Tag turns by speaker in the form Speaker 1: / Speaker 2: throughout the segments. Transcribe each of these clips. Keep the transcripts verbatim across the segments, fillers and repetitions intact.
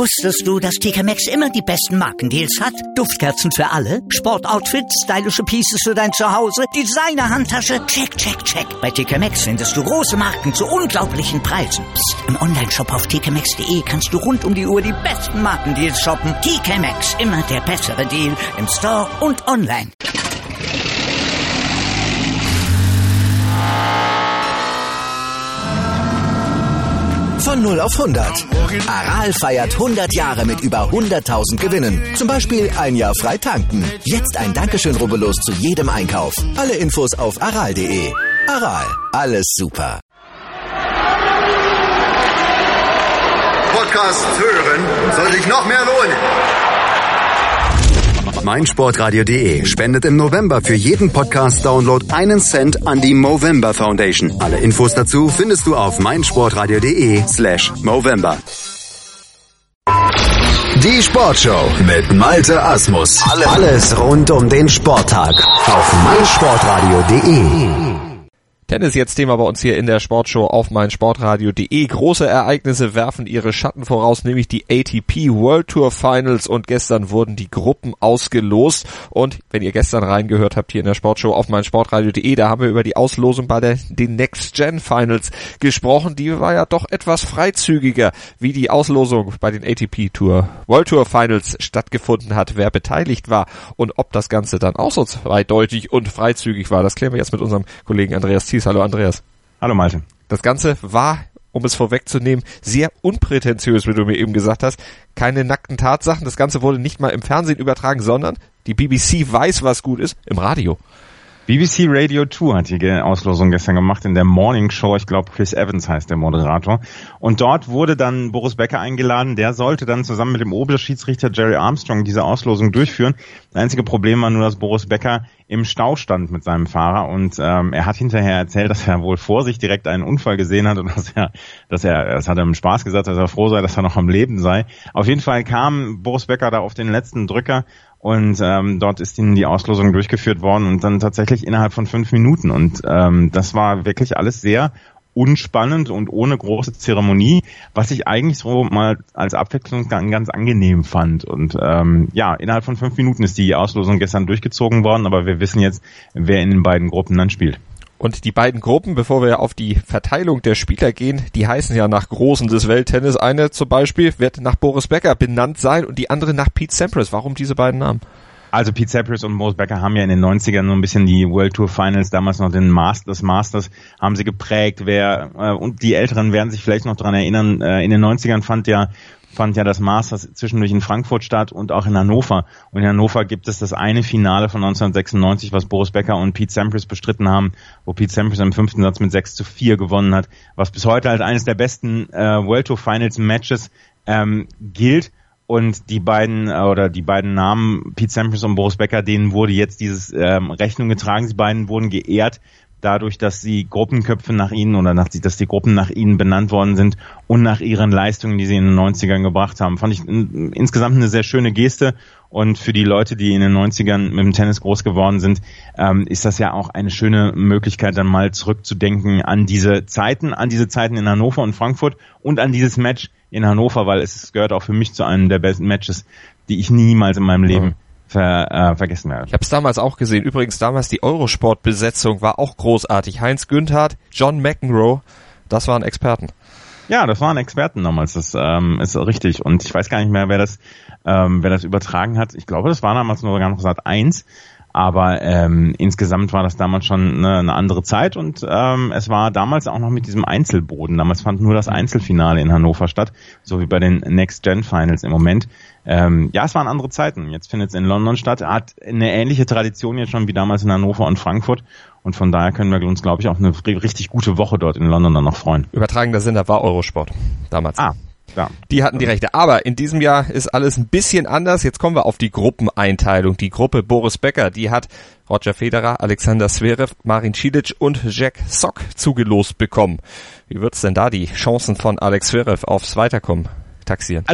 Speaker 1: Wusstest du, dass T K Maxx immer die besten Markendeals hat? Duftkerzen für alle, Sportoutfits, stylische Pieces für dein Zuhause, Designer-Handtasche, check, check, check. Bei T K Maxx findest du große Marken zu unglaublichen Preisen. Psst. Im Onlineshop auf t k maxx punkt d e kannst du rund um die Uhr die besten Markendeals shoppen. T K Maxx, immer der bessere Deal im Store und online.
Speaker 2: Von null auf hundert. Aral feiert hundert Jahre mit über hunderttausend Gewinnen. Zum Beispiel ein Jahr frei tanken. Jetzt ein Dankeschön, rubbellos zu jedem Einkauf. Alle Infos auf aral punkt de. Aral, alles super.
Speaker 3: Podcast hören soll sich noch mehr lohnen.
Speaker 4: meinsportradio punkt de spendet im November für jeden Podcast-Download einen Cent an die Movember Foundation. Alle Infos dazu findest du auf meinsportradio punkt de slash Movember. Die Sportshow mit Malte Asmus. Alles rund um den Sporttag auf meinsportradio punkt de.
Speaker 5: Tennis jetzt Thema bei uns hier in der Sportshow auf meinsportradio punkt de. Große Ereignisse werfen ihre Schatten voraus, nämlich die A T P World Tour Finals, und gestern wurden die Gruppen ausgelost. Und wenn ihr gestern reingehört habt hier in der Sportshow auf meinsportradio punkt de, da haben wir über die Auslosung bei der, den Next Gen Finals gesprochen. Die war ja doch etwas freizügiger, wie die Auslosung bei den A T P Tour World Tour Finals stattgefunden hat, wer beteiligt war und ob das Ganze dann auch so zweideutig und freizügig war. Das klären wir jetzt mit unserem Kollegen Andreas Thies. Hallo Andreas.
Speaker 6: Hallo Malte.
Speaker 5: Das Ganze war, um es vorwegzunehmen, sehr unprätentiös, wie du mir eben gesagt hast. Keine nackten Tatsachen. Das Ganze wurde nicht mal im Fernsehen übertragen, sondern die B B C weiß, was gut ist, im Radio.
Speaker 6: B B C Radio zwei hat die Auslosung gestern gemacht in der Morning Show. Ich glaube, Chris Evans heißt der Moderator. Und dort wurde dann Boris Becker eingeladen. Der sollte dann zusammen mit dem Oberschiedsrichter Jerry Armstrong diese Auslosung durchführen. Das einzige Problem war nur, dass Boris Becker im Stau stand mit seinem Fahrer. Und ähm, er hat hinterher erzählt, dass er wohl vor sich direkt einen Unfall gesehen hat und dass er, dass er, das hat er im Spaß gesagt, dass er froh sei, dass er noch am Leben sei. Auf jeden Fall kam Boris Becker da auf den letzten Drücker. Und ähm, dort ist ihnen die Auslosung durchgeführt worden und dann tatsächlich innerhalb von fünf Minuten. Und ähm, das war wirklich alles sehr unspannend und ohne große Zeremonie, was ich eigentlich so mal als Abwechslung ganz angenehm fand. Und ähm, ja, innerhalb von fünf Minuten ist die Auslosung gestern durchgezogen worden, aber wir wissen jetzt, wer in den beiden Gruppen dann spielt.
Speaker 5: Und die beiden Gruppen, bevor wir auf die Verteilung der Spieler gehen, die heißen ja nach Großen des Welttennis. Eine zum Beispiel wird nach Boris Becker benannt sein und die andere nach Pete Sampras. Warum diese beiden Namen?
Speaker 6: Also Pete Sampras und Boris Becker haben ja in den neunzigern so ein bisschen die World Tour Finals, damals noch den Masters, Masters haben sie geprägt. Wer äh, und die Älteren werden sich vielleicht noch dran erinnern, äh, in den neunzigern fand ja fand ja das Masters zwischendurch in Frankfurt statt und auch in Hannover. Und in Hannover gibt es das eine Finale von neunzehnhundertsechsundneunzig, was Boris Becker und Pete Sampras bestritten haben, wo Pete Sampras im fünften Satz mit sechs zu vier gewonnen hat, was bis heute als eines der besten äh, World Tour Finals Matches ähm, gilt. Und die beiden äh, oder die beiden Namen, Pete Sampras und Boris Becker, denen wurde jetzt dieses ähm, Rechnung getragen. Sie beiden wurden geehrt dadurch, dass die Gruppenköpfe nach ihnen oder nach, dass die Gruppen nach ihnen benannt worden sind und nach ihren Leistungen, die sie in den neunzigern gebracht haben. Fand ich in, insgesamt eine sehr schöne Geste. Und für die Leute, die in den neunzigern mit dem Tennis groß geworden sind, ähm, ist das ja auch eine schöne Möglichkeit, dann mal zurückzudenken an diese Zeiten, an diese Zeiten in Hannover und Frankfurt und an dieses Match in Hannover, weil es gehört auch für mich zu einem der besten Matches, die ich niemals in meinem Leben ver, äh, vergessen werde.
Speaker 5: Ich habe es damals auch gesehen. Übrigens damals die Eurosport-Besetzung war auch großartig. Heinz Günthardt, John McEnroe, das waren Experten.
Speaker 6: Ja, das waren Experten damals, das ähm, ist richtig. Und ich weiß gar nicht mehr, wer das ähm, wer das übertragen hat. Ich glaube, das war damals nur sogar noch Sat eins. Aber ähm, insgesamt war das damals schon eine, eine andere Zeit und ähm, es war damals auch noch mit diesem Einzelboden. Damals fand nur das Einzelfinale in Hannover statt, so wie bei den Next Gen Finals im Moment. Ähm, ja, es waren andere Zeiten. Jetzt findet es in London statt. Hat eine ähnliche Tradition jetzt schon wie damals in Hannover und Frankfurt. Und von daher können wir uns, glaube ich, auch eine richtig gute Woche dort in London dann noch freuen.
Speaker 5: Übertragender Sender war Eurosport damals.
Speaker 6: Ah. Ja.
Speaker 5: Die hatten die Rechte. Aber in diesem Jahr ist alles ein bisschen anders. Jetzt kommen wir auf die Gruppeneinteilung. Die Gruppe Boris Becker, die hat Roger Federer, Alexander Zverev, Marin Cilic und Jack Sock zugelost bekommen. Wie wird's denn da die Chancen von Alex Zverev aufs Weiterkommen taxieren?
Speaker 6: Also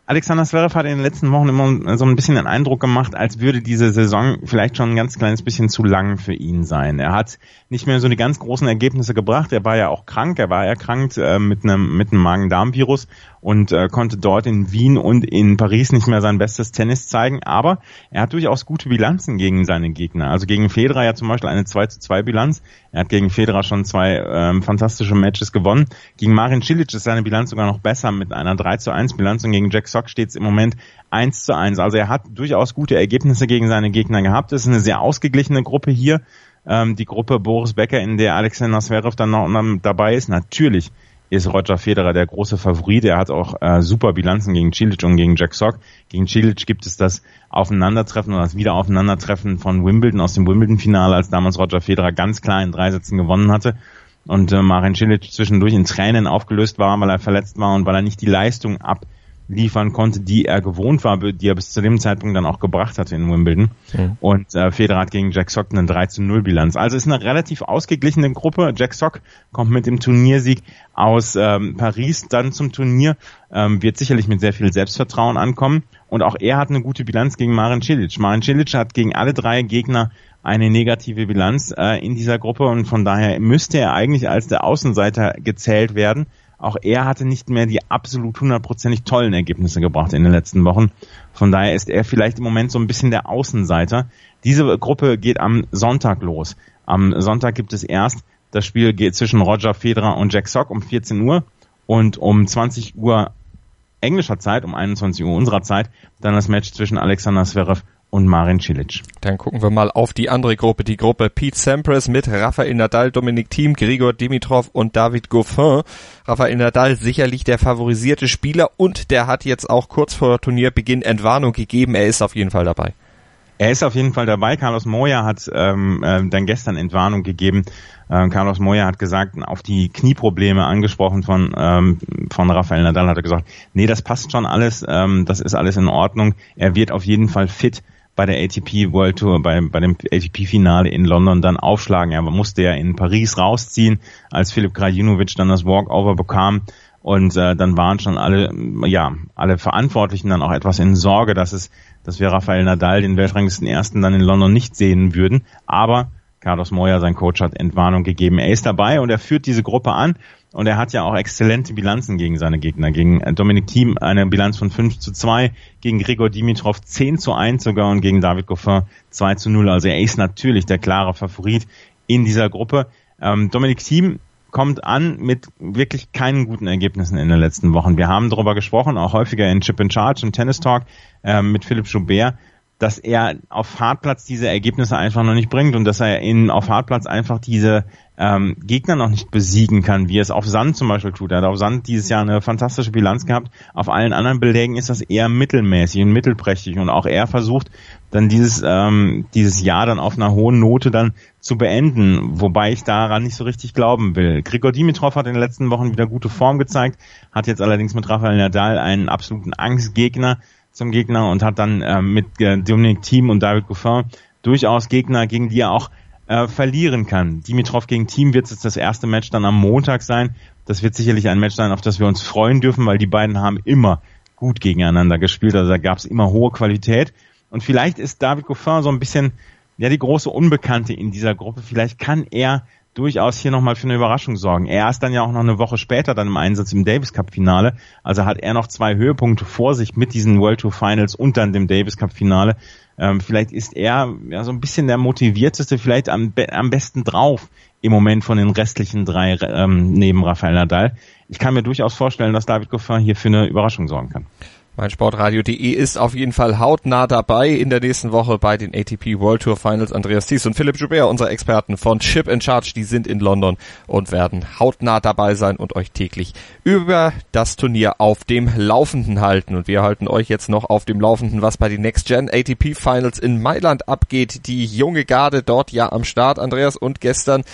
Speaker 6: Alexander Zverev hat in den letzten Wochen immer so ein bisschen den Eindruck gemacht, als würde diese Saison vielleicht schon ein ganz kleines bisschen zu lang für ihn sein. Er hat nicht mehr so die ganz großen Ergebnisse gebracht. Er war ja auch krank, er war erkrankt äh, mit einem mit einem Magen-Darm-Virus und äh, konnte dort in Wien und in Paris nicht mehr sein bestes Tennis zeigen. Aber er hat durchaus gute Bilanzen gegen seine Gegner. Also gegen Federer ja zum Beispiel eine zwei zu zwei Bilanz. Er hat gegen Federer schon zwei ähm, fantastische Matches gewonnen. Gegen Marin Cilic ist seine Bilanz sogar noch besser mit einer drei zu eins Bilanz und gegen Jack Sock steht es im Moment eins zu eins. Also er hat durchaus gute Ergebnisse gegen seine Gegner gehabt. Es ist eine sehr ausgeglichene Gruppe hier. Ähm, die Gruppe Boris Becker, in der Alexander Zverev dann noch dabei ist. Natürlich ist Roger Federer der große Favorit. Er hat auch äh, super Bilanzen gegen Cilic und gegen Jack Sock. Gegen Cilic gibt es das Aufeinandertreffen oder das Wiederaufeinandertreffen von Wimbledon aus dem Wimbledon-Finale, als damals Roger Federer ganz klar in drei Sätzen gewonnen hatte. Und äh, Marin Cilic zwischendurch in Tränen aufgelöst war, weil er verletzt war und weil er nicht die Leistung abliefern konnte, die er gewohnt war, die er bis zu dem Zeitpunkt dann auch gebracht hatte in Wimbledon. Mhm. Und äh, Federer hat gegen Jack Sock eine drei zu null Bilanz. Also ist eine relativ ausgeglichene Gruppe. Jack Sock kommt mit dem Turniersieg aus ähm, Paris dann zum Turnier, ähm, wird sicherlich mit sehr viel Selbstvertrauen ankommen. Und auch er hat eine gute Bilanz gegen Marin Cilic. Marin Cilic hat gegen alle drei Gegner eine negative Bilanz äh, in dieser Gruppe und von daher müsste er eigentlich als der Außenseiter gezählt werden. Auch er hatte nicht mehr die absolut hundertprozentig tollen Ergebnisse gebracht in den letzten Wochen. Von daher ist er vielleicht im Moment so ein bisschen der Außenseiter. Diese Gruppe geht am Sonntag los. Am Sonntag gibt es erst das Spiel geht zwischen Roger Federer und Jack Sock um vierzehn Uhr und um zwanzig Uhr englischer Zeit, um einundzwanzig Uhr unserer Zeit, dann das Match zwischen Alexander Zverev und Marin Cilic.
Speaker 5: Dann gucken wir mal auf die andere Gruppe, die Gruppe Pete Sampras mit Rafael Nadal, Dominic Thiem, Grigor Dimitrov und David Goffin. Rafael Nadal sicherlich der favorisierte Spieler und der hat jetzt auch kurz vor Turnierbeginn Entwarnung gegeben. Er ist auf jeden Fall dabei.
Speaker 6: Er ist auf jeden Fall dabei. Carlos Moya hat ähm, äh, dann gestern Entwarnung gegeben. Ähm, Carlos Moya hat gesagt, auf die Knieprobleme angesprochen von ähm, von Rafael Nadal, hat er gesagt, nee, das passt schon alles, ähm, das ist alles in Ordnung. Er wird auf jeden Fall fit bei der A T P World Tour, bei, bei dem A T P-Finale in London dann aufschlagen. Er musste ja in Paris rausziehen, als Filip Krajinovic dann das Walkover bekam. Und äh, dann waren schon alle, ja, alle Verantwortlichen dann auch etwas in Sorge, dass es, dass wir Rafael Nadal, den weltranglisten Ersten, dann in London nicht sehen würden. Aber Carlos Moya, sein Coach, hat Entwarnung gegeben. Er ist dabei und er führt diese Gruppe an. Und er hat ja auch exzellente Bilanzen gegen seine Gegner. Gegen Dominic Thiem eine Bilanz von fünf zu zwei, gegen Grigor Dimitrov zehn zu eins sogar und gegen David Goffin zwei zu null. Also er ist natürlich der klare Favorit in dieser Gruppe. Ähm, Dominic Thiem kommt an mit wirklich keinen guten Ergebnissen in den letzten Wochen. Wir haben darüber gesprochen, auch häufiger in Chip and Charge, im Tennis Talk äh, mit Philipp Joubert, dass er auf Hartplatz diese Ergebnisse einfach noch nicht bringt und dass er in auf Hartplatz einfach diese ähm, Gegner noch nicht besiegen kann, wie er es auf Sand zum Beispiel tut. Er hat auf Sand dieses Jahr eine fantastische Bilanz gehabt. Auf allen anderen Belägen ist das eher mittelmäßig und mittelprächtig und auch er versucht dann dieses ähm, dieses Jahr dann auf einer hohen Note dann zu beenden, wobei ich daran nicht so richtig glauben will. Grigor Dimitrov hat in den letzten Wochen wieder gute Form gezeigt, hat jetzt allerdings mit Rafael Nadal einen absoluten Angstgegner zum Gegner und hat dann äh, mit äh, Dominic Thiem und David Goffin durchaus Gegner, gegen die er auch äh, verlieren kann. Dimitrov gegen Thiem wird jetzt das erste Match dann am Montag sein. Das wird sicherlich ein Match sein, auf das wir uns freuen dürfen, weil die beiden haben immer gut gegeneinander gespielt. Also da gab es immer hohe Qualität. Und vielleicht ist David Goffin so ein bisschen ja die große Unbekannte in dieser Gruppe. Vielleicht kann er durchaus hier nochmal für eine Überraschung sorgen. Er ist dann ja auch noch eine Woche später dann im Einsatz im Davis Cup Finale. Also hat er noch zwei Höhepunkte vor sich mit diesen World Tour Finals und dann dem Davis Cup Finale. Ähm, vielleicht ist er ja so ein bisschen der motivierteste, vielleicht am, be- am besten drauf im Moment von den restlichen drei ähm, neben Rafael Nadal. Ich kann mir durchaus vorstellen, dass David Goffin hier für eine Überraschung sorgen kann.
Speaker 5: meinsportradio.de ist auf jeden Fall hautnah dabei in der nächsten Woche bei den A T P World Tour Finals. Andreas Thies und Philipp Joubert, unsere Experten von Chip and Charge, die sind in London und werden hautnah dabei sein und euch täglich über das Turnier auf dem Laufenden halten. Und wir halten euch jetzt noch auf dem Laufenden, was bei den Next Gen A T P Finals in Mailand abgeht. Die junge Garde dort ja am Start, Andreas, und gestern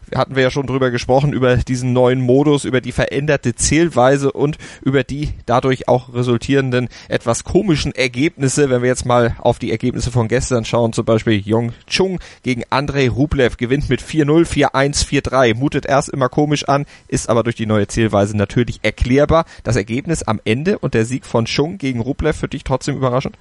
Speaker 5: hatten wir ja schon drüber gesprochen, über diesen neuen Modus, über die veränderte Zählweise und über die dadurch auch resultierenden etwas komischen Ergebnisse. Wenn wir jetzt mal auf die Ergebnisse von gestern schauen, zum Beispiel Jong Chung gegen Andrei Rublev gewinnt mit vier null, vier eins, vier drei. Mutet erst immer komisch an, ist aber durch die neue Zählweise natürlich erklärbar. Das Ergebnis am Ende und der Sieg von Chung gegen Rublev für dich trotzdem überraschend?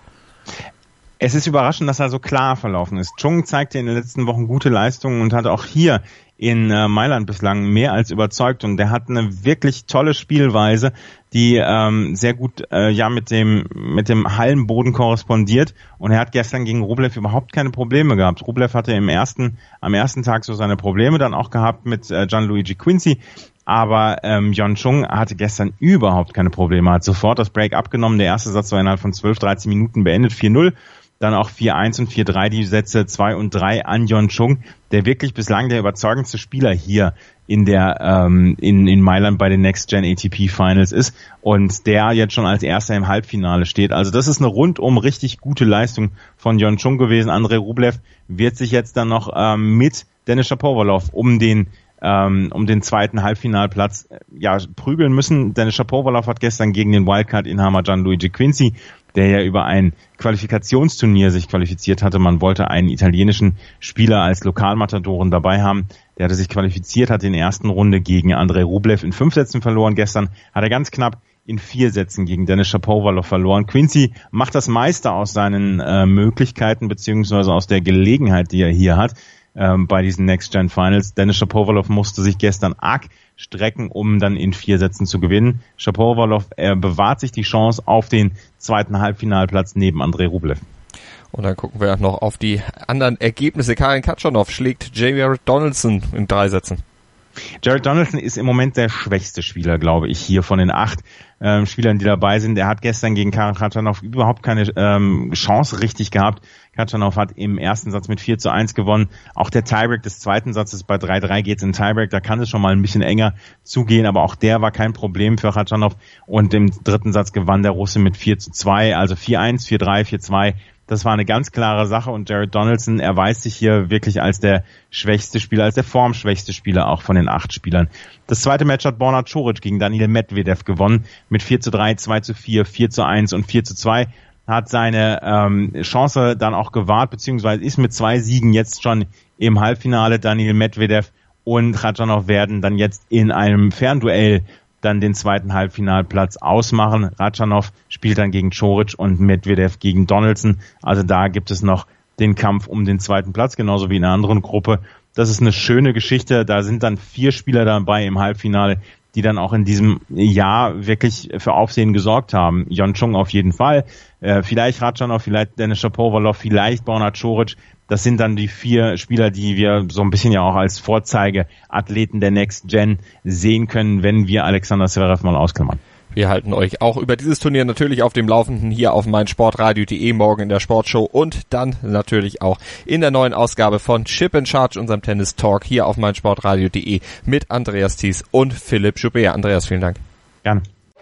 Speaker 6: Es ist überraschend, dass er so klar verlaufen ist. Chung zeigte in den letzten Wochen gute Leistungen und hat auch hier in äh, Mailand bislang mehr als überzeugt, und der hat eine wirklich tolle Spielweise, die ähm, sehr gut äh, ja mit dem mit dem Hallenboden korrespondiert, und er hat gestern gegen Rublev überhaupt keine Probleme gehabt. Rublev hatte im ersten am ersten Tag so seine Probleme dann auch gehabt mit äh, Gianluigi Quincy, aber ähm, Jong Chung hatte gestern überhaupt keine Probleme, hat sofort das Break abgenommen. Der erste Satz war innerhalb von zwölf, dreizehn Minuten beendet, vier null. Dann auch vier eins und vier drei, die Sätze zwei und drei an Jong Chung, der wirklich bislang der überzeugendste Spieler hier in der ähm, in in Mailand bei den Next Gen A T P Finals ist und der jetzt schon als erster im Halbfinale steht. Also das ist eine rundum richtig gute Leistung von Jong Chung gewesen. Andrei Rublev wird sich jetzt dann noch ähm, mit Denis Shapovalov um den ähm, um den zweiten Halbfinalplatz äh, ja prügeln müssen. Denis Shapovalov hat gestern gegen den Wildcard-Inhaber Gianluigi Quincy, der ja über ein Qualifikationsturnier sich qualifiziert hatte. Man wollte einen italienischen Spieler als Lokalmatadoren dabei haben. Der hatte sich qualifiziert, hat in der ersten Runde gegen Andrei Rublev in fünf Sätzen verloren. Gestern hat er ganz knapp in vier Sätzen gegen Denis Shapovalov verloren. Quincy macht das meiste aus seinen äh, Möglichkeiten beziehungsweise aus der Gelegenheit, die er hier hat ähm, bei diesen Next Gen Finals. Denis Shapovalov musste sich gestern arg strecken, um dann in vier Sätzen zu gewinnen. Shapovalov er bewahrt sich die Chance auf den zweiten Halbfinalplatz neben Andrei Rublev.
Speaker 5: Und dann gucken wir noch auf die anderen Ergebnisse. Karin Khachanov schlägt Jared Donaldson in drei Sätzen.
Speaker 6: Jared Donaldson ist im Moment der schwächste Spieler, glaube ich, hier von den acht ähm, Spielern, die dabei sind. Er hat gestern gegen Karin Khachanov überhaupt keine ähm, Chance richtig gehabt. Khachanov hat im ersten Satz mit vier zu eins gewonnen. Auch der Tiebreak des zweiten Satzes bei drei drei geht's in Tiebreak. Da kann es schon mal ein bisschen enger zugehen, aber auch der war kein Problem für Khachanov. Und im dritten Satz gewann der Russe mit vier zu zwei, also vier eins, vier drei, vier zwei. Das war eine ganz klare Sache, und Jared Donaldson erweist sich hier wirklich als der schwächste Spieler, als der formschwächste Spieler auch von den acht Spielern. Das zweite Match hat Borna Coric gegen Daniil Medvedev gewonnen mit vier zu drei, zwei zu vier, vier zu eins und vier zu zwei. Hat seine ähm, Chance dann auch gewahrt, beziehungsweise ist mit zwei Siegen jetzt schon im Halbfinale. Daniil Medvedev und Khachanov werden dann jetzt in einem Fernduell dann den zweiten Halbfinalplatz ausmachen. Khachanov spielt dann gegen Coric und Medvedev gegen Donaldson. Also da gibt es noch den Kampf um den zweiten Platz, genauso wie in einer anderen Gruppe. Das ist eine schöne Geschichte. Da sind dann vier Spieler dabei im Halbfinale, die dann auch in diesem Jahr wirklich für Aufsehen gesorgt haben. Jong Chung auf jeden Fall, äh, vielleicht Khachanov, vielleicht Denis Shapovalov, vielleicht Borna Coric. Das sind dann die vier Spieler, die wir so ein bisschen ja auch als Vorzeigeathleten der Next Gen sehen können, wenn wir Alexander Zverev mal ausklammern.
Speaker 5: Wir halten euch auch über dieses Turnier natürlich auf dem Laufenden hier auf meinsportradio punkt de, morgen in der Sportshow und dann natürlich auch in der neuen Ausgabe von Chip and Charge, unserem Tennis-Talk hier auf meinsportradio punkt de mit Andreas Thies und Philipp Joubert. Andreas, vielen Dank.
Speaker 6: Gerne.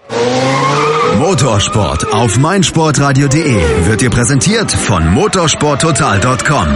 Speaker 4: Motorsport auf meinsportradio punkt de wird dir präsentiert von motorsporttotal punkt com.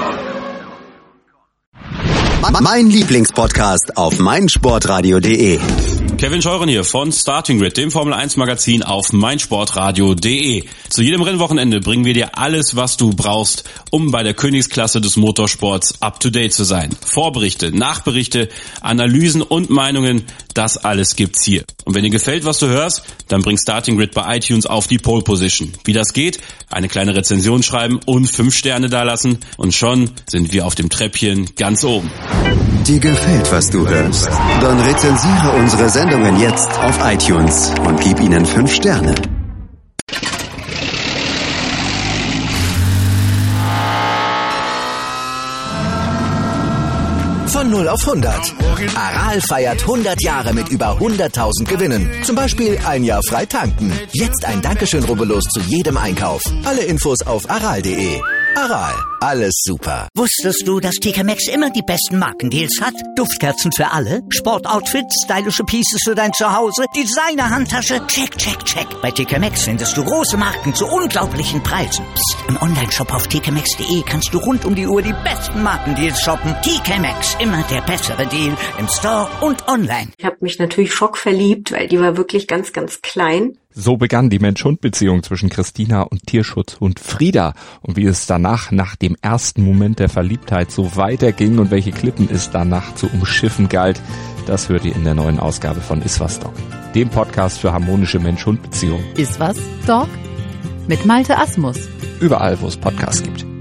Speaker 4: Mein Lieblingspodcast auf meinsportradio punkt de.
Speaker 7: Kevin Scheuren hier von Starting Grid, dem Formel eins Magazin auf meinsportradio punkt de. Zu jedem Rennwochenende bringen wir dir alles, was du brauchst, um bei der Königsklasse des Motorsports up to date zu sein. Vorberichte, Nachberichte, Analysen und Meinungen, das alles gibt's hier. Und wenn dir gefällt, was du hörst, dann bring Starting Grid bei iTunes auf die Pole Position. Wie das geht? Eine kleine Rezension schreiben und fünf Sterne dalassen und schon sind wir auf dem Treppchen ganz oben.
Speaker 4: Dir gefällt, was du hörst? Dann rezensiere unsere Sendungen jetzt auf iTunes und gib ihnen fünf Sterne.
Speaker 2: Von null auf hundert. Aral feiert hundert Jahre mit über hunderttausend Gewinnen. Zum Beispiel ein Jahr frei tanken. Jetzt ein Dankeschön, rubbellos zu jedem Einkauf. Alle Infos auf aral punkt de. Aral, alles super.
Speaker 1: Wusstest du, dass T K Maxx immer die besten Markendeals hat? Duftkerzen für alle, Sportoutfits, stylische Pieces für dein Zuhause, Designer-Handtasche, check, check, check. Bei T K Maxx findest du große Marken zu unglaublichen Preisen. Psst. Im Onlineshop auf t k maxx punkt d e kannst du rund um die Uhr die besten Markendeals shoppen. T K Maxx, immer der bessere Deal im Store und online.
Speaker 8: Ich habe mich natürlich schockverliebt, weil die war wirklich ganz, ganz klein.
Speaker 9: So begann die Mensch-Hund-Beziehung zwischen Christina und Tierschutzhund Frieda. Und wie es danach, nach dem ersten Moment der Verliebtheit, so weiterging und welche Klippen es danach zu umschiffen galt, das hört ihr in der neuen Ausgabe von Iswas Dog, dem Podcast für harmonische Mensch-Hund-Beziehungen.
Speaker 10: Iswas Dog? Mit Malte Asmus.
Speaker 9: Überall, wo es Podcasts gibt.